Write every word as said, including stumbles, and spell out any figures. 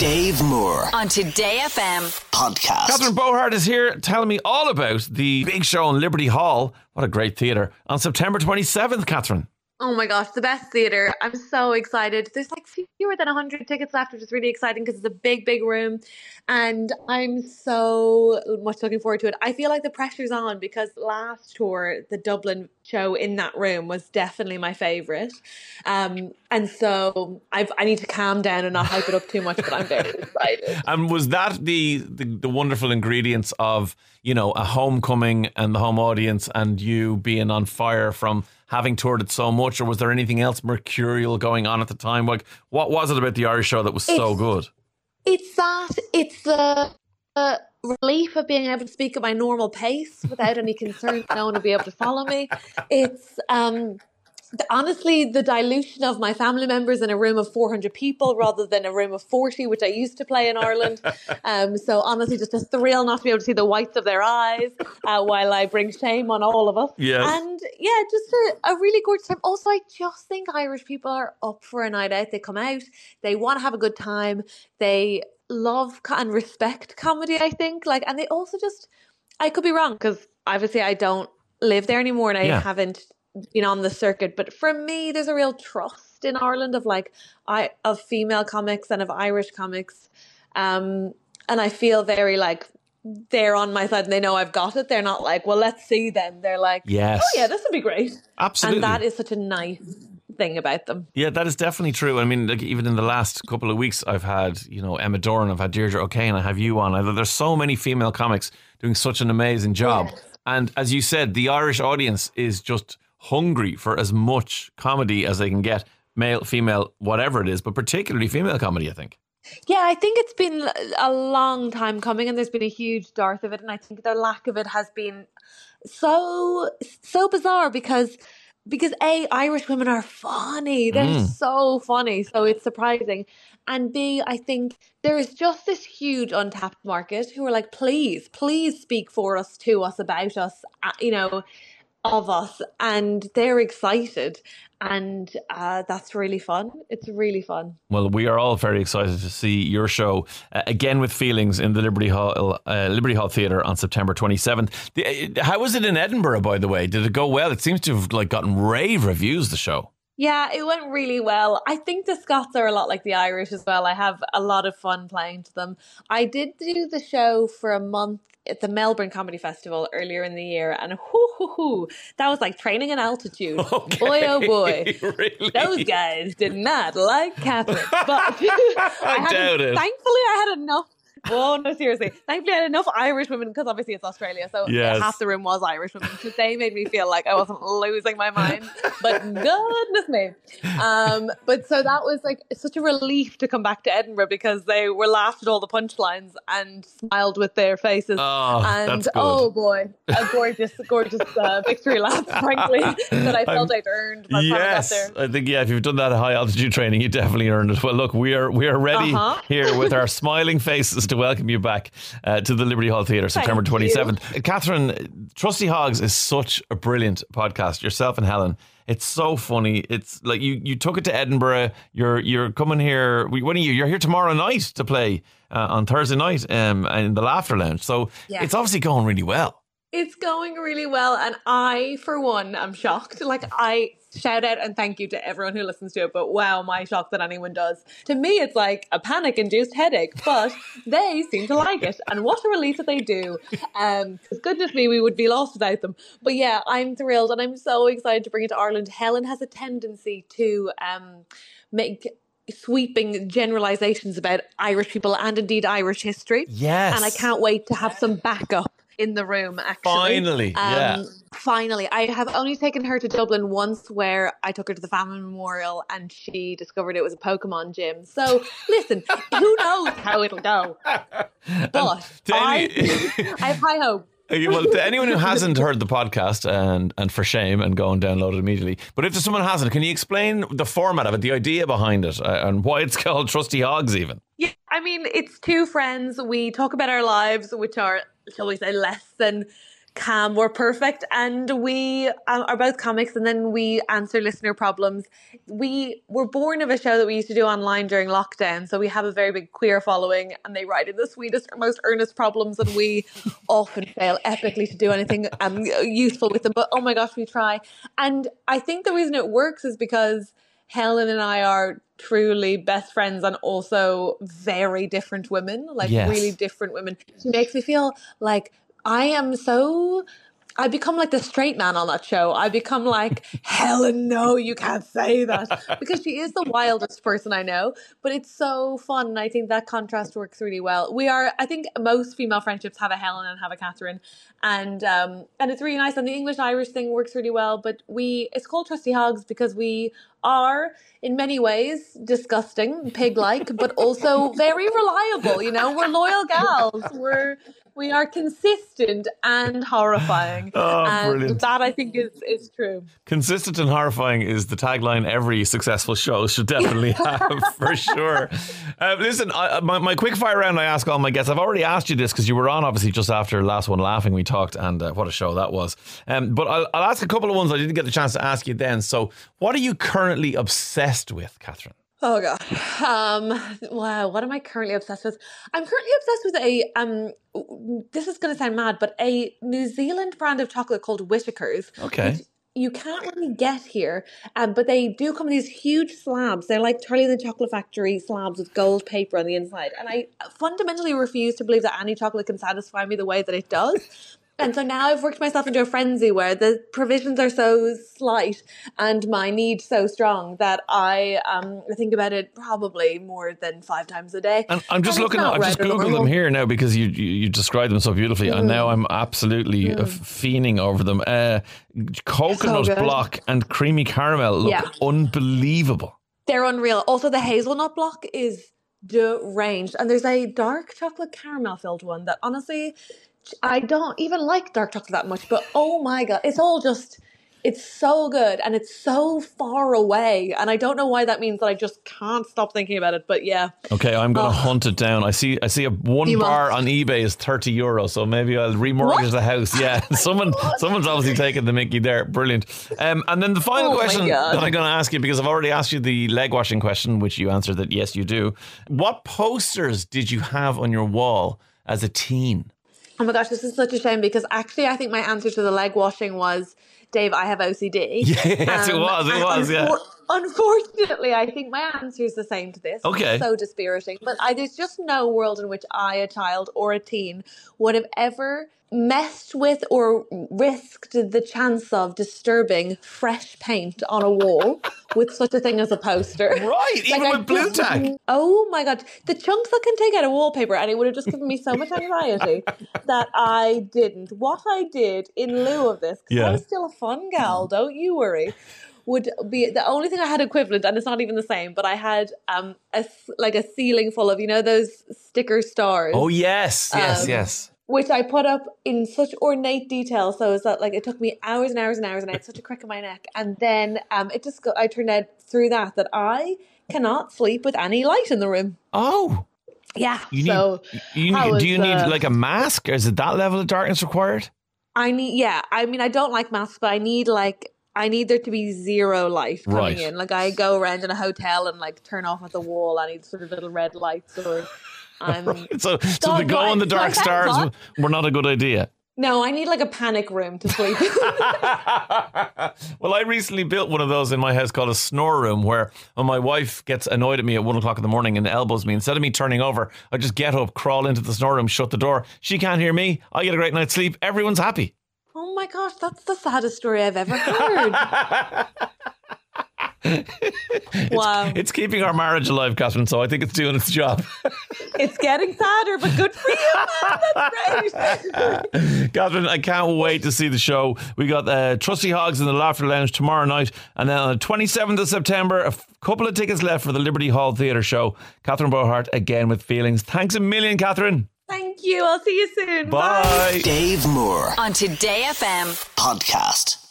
Dave Moore on Today F M podcast. Catherine Bohart is here telling me all about the big show in Liberty Hall. What a great theatre. On September twenty-seventh, Catherine. Oh my gosh, the best theatre. I'm so excited. There's like fewer than one hundred tickets left, which is really exciting because it's a big, big room. And I'm so much looking forward to it. I feel like the pressure's on because last tour, the Dublin show in that room was definitely my favourite. Um, and so I've, I need to calm down and not hype it up too much, but I'm very excited. And was that the, the, the wonderful ingredients of, you know, a homecoming and the home audience and you being on fire from having toured it so much, or was there anything else mercurial going on at the time? Like, what was it about the Irish show that was it's, so good? It's that, it's the uh, relief of being able to speak at my normal pace without any concern that no one will be able to follow me. It's um, the, honestly the dilution of my family members in a room of four hundred people rather than a room of forty, which I used to play in Ireland. Um, so honestly, just a thrill not to be able to see the whites of their eyes uh, while I bring shame on all of us. Yes. And yeah, just a, a really gorgeous time. Also, I just think Irish people are up for a night out. They come out, they want to have a good time. They love and respect comedy, I think. Like, and they also just, I could be wrong because obviously I don't live there anymore and I Yeah. haven't been on the circuit. But for me, there's a real trust in Ireland of like, I of female comics and of Irish comics. Um, and I feel very like, they're on my side and they know I've got it. They're not like, well, let's see then. They're like, Yes. oh yeah, this would be great. Absolutely. And that is such a nice thing about them. Yeah, that is definitely true. I mean, like, even in the last couple of weeks, I've had, you know, Emma Doran, I've had Deirdre O'Kane, I have you on. I, there's so many female comics doing such an amazing job. Yes. And as you said, the Irish audience is just hungry for as much comedy as they can get, male, female, whatever it is, but particularly female comedy, I think. Yeah, I think it's been a long time coming and there's been a huge dearth of it. And I think the lack of it has been so, so bizarre because Because A, Irish women are funny. They're Mm. so funny. So it's surprising. And B, I think there is just this huge untapped market who are like, please, please speak for us, to us, about us, uh, you know, of us. And they're excited. And uh, that's really fun. It's really fun. Well, we are all very excited to see your show uh, again with Feelings in the Liberty Hall uh, Liberty Hall Theatre on September twenty-seventh. The, uh, how was it in Edinburgh, by the way? Did it go well? It seems to have like gotten rave reviews, the show. Yeah, it went really well. I think the Scots are a lot like the Irish as well. I have a lot of fun playing to them. I did do the show for a month at the Melbourne Comedy Festival earlier in the year, and hoo hoo hoo, that was like training in altitude. Okay. Boy, oh boy. Really? Those guys did not like Catherine. But I, I had doubt it. Thankfully, I had enough. Oh, no, seriously. Thankfully, I had enough Irish women, because obviously it's Australia, so Yes. half the room was Irish women. So they made me feel like I wasn't losing my mind. But goodness me. Um, but so that was like such a relief to come back to Edinburgh, because they were laughed at all the punchlines and smiled with their faces. Oh, and that's good. oh boy, a gorgeous, gorgeous uh, victory lap, frankly, that I felt I'm- I'd earned by the time Yes, I got there. I think yeah. If you've done that high altitude training, you definitely earned it. Well, look, we are we are ready Uh-huh. here with our smiling faces to welcome you back uh, to the Liberty Hall Theatre, September Thank you. twenty-seventh. Catherine, Trusty Hogs is such a brilliant podcast. Yourself and Helen, it's so funny. It's like you you took it to Edinburgh. You're you're coming here. When are you? You're here tomorrow night to play uh, on Thursday night um, in the Laughter Lounge. So Yeah. it's obviously going really well. It's going really well, and I, for one, am shocked. Like, I shout out and thank you to everyone who listens to it, but wow, am I shocked that anyone does. To me, it's like a panic-induced headache, but they seem to like it, and what a relief that they do. Um, 'cause goodness me, we would be lost without them. But yeah, I'm thrilled, and I'm so excited to bring it to Ireland. Helen has a tendency to um, make sweeping generalizations about Irish people and indeed Irish history. Yes. And I can't wait to have some backup in the room, actually. Finally, yeah. Finally. I have only taken her to Dublin once, where I took her to the Famine Memorial and she discovered it was a Pokemon gym. So, listen, who knows how it'll go. But to I, any- I have high hope. Okay, well, to anyone who hasn't heard the podcast, and and for shame, and go and download it immediately. But if someone hasn't, can you explain the format of it, the idea behind it, uh, and why it's called Trusty Hogs even? Yeah, I mean, it's two friends. We talk about our lives, which are, shall we say, less than calm, we're perfect, and we um, are both comics, and then we answer listener problems. We were born of a show that we used to do online during lockdown, so we have a very big queer following, and they write in the sweetest, most earnest problems, and we often fail epically to do anything um, useful with them, but oh my gosh, we try. And I think the reason it works is because Helen and I are truly best friends and also very different women, like Yes. really different women. She makes me feel like I am so, I become like the straight man on that show. I become like, Helen, no, you can't say that. Because she is the wildest person I know, but it's so fun. And I think that contrast works really well. We are, I think most female friendships have a Helen and have a Catherine. And um, and it's really nice. And the English-Irish thing works really well. But we, it's called Trusty Hogs because we are in many ways disgusting, pig-like, but also very reliable. You know, we're loyal gals. We're, we are consistent and horrifying. Oh, and brilliant. that I think is, is true. Consistent and horrifying is the tagline every successful show should definitely have, for sure. Uh, listen, I, my, my quick fire round I ask all my guests. I've already asked you this because you were on, obviously, just after Last One Laughing. We talked, and uh, what a show that was. Um, but I'll, I'll ask a couple of ones I didn't get the chance to ask you then. So what are you currently obsessed with, Catherine? Oh god. Um wow, what am I currently obsessed with? I'm currently obsessed with a um this is gonna sound mad, but a New Zealand brand of chocolate called Whittaker's. Okay. Which you can't really get here. Um, but they do come in these huge slabs. They're like Charlie and the Chocolate Factory slabs with gold paper on the inside. And I fundamentally refuse to believe that any chocolate can satisfy me the way that it does. And so now I've worked myself into a frenzy where the provisions are so slight and my need so strong that I um, think about it probably more than five times a day. And I'm just and looking at, I've just Googled them here now because you you, you described them so beautifully. Mm. And now I'm absolutely mm. fiending over them. Uh, coconut so block and creamy caramel look yeah. unbelievable. They're unreal. Also, the hazelnut block is deranged. And there's a dark chocolate caramel filled one that honestly, I don't even like dark chocolate that much, but oh my God, it's all just, it's so good and it's so far away. And I don't know why that means that I just can't stop thinking about it, but yeah. Okay, I'm going to oh. hunt it down. I see I see a one you bar must. on eBay is thirty euros, so maybe I'll remortgage what? the house. Yeah, someone someone's obviously taken the mickey there. Brilliant. Um, and then the final oh question that I'm going to ask you, because I've already asked you the leg washing question, which you answered that yes, you do. What posters did you have on your wall as a teen? Oh my gosh, this is such a shame because actually I think my answer to the leg washing was, Dave, I have O C D. Yes, um, it was, it was, unfor- yeah. Unfortunately, I think my answer is the same to this. Okay. It's so dispiriting. But I, there's just no world in which I, a child or a teen, would have ever messed with or risked the chance of disturbing fresh paint on a wall with such a thing as a poster. Right, even like with blue tack. Oh my God. The chunks that can take out a wallpaper, and it would have just given me so much anxiety that I didn't. What I did in lieu of this, because yeah. I was still a fun gal, don't you worry, would be the only thing I had equivalent, and it's not even the same, but I had um a, like a ceiling full of, you know, those sticker stars. Oh, yes, yes, um, yes. Which I put up in such ornate detail, so it's that like it took me hours and hours and hours, and I had such a crick in my neck. And then um, it just got, I turned out through that that I cannot sleep with any light in the room. Oh, yeah. You so need, you need, do you need uh, like a mask? Or is it that level of darkness required? I need, yeah. I mean, I don't like masks, but I need like. I need there to be zero light coming right. in. Like I go around in a hotel and like turn off at the wall. I need sort of little red lights or. Um, right. So, so the glow in the dark stars were not a good idea. No, I need like a panic room to sleep in. Well, I recently built one of those in my house called a snore room, where when my wife gets annoyed at me at one o'clock in the morning and elbows me, instead of me turning over, I just get up, crawl into the snore room, shut the door. She can't hear me. I get a great night's sleep. Everyone's happy. Oh my gosh, that's the saddest story I've ever heard. Wow. It's, it's keeping our marriage alive, Catherine, so I think it's doing its job. It's getting sadder, but good for you, man. That's great. Catherine, I can't wait to see the show. We got uh, Trusty Hogs in the Laughter Lounge tomorrow night, and then on the twenty-seventh of September, a f- couple of tickets left for the Liberty Hall Theatre show. Catherine Bohart again with Feelings. Thanks a million, Catherine. Thank you. I'll see you soon. Bye. Bye. Dave Moore on Today F M podcast.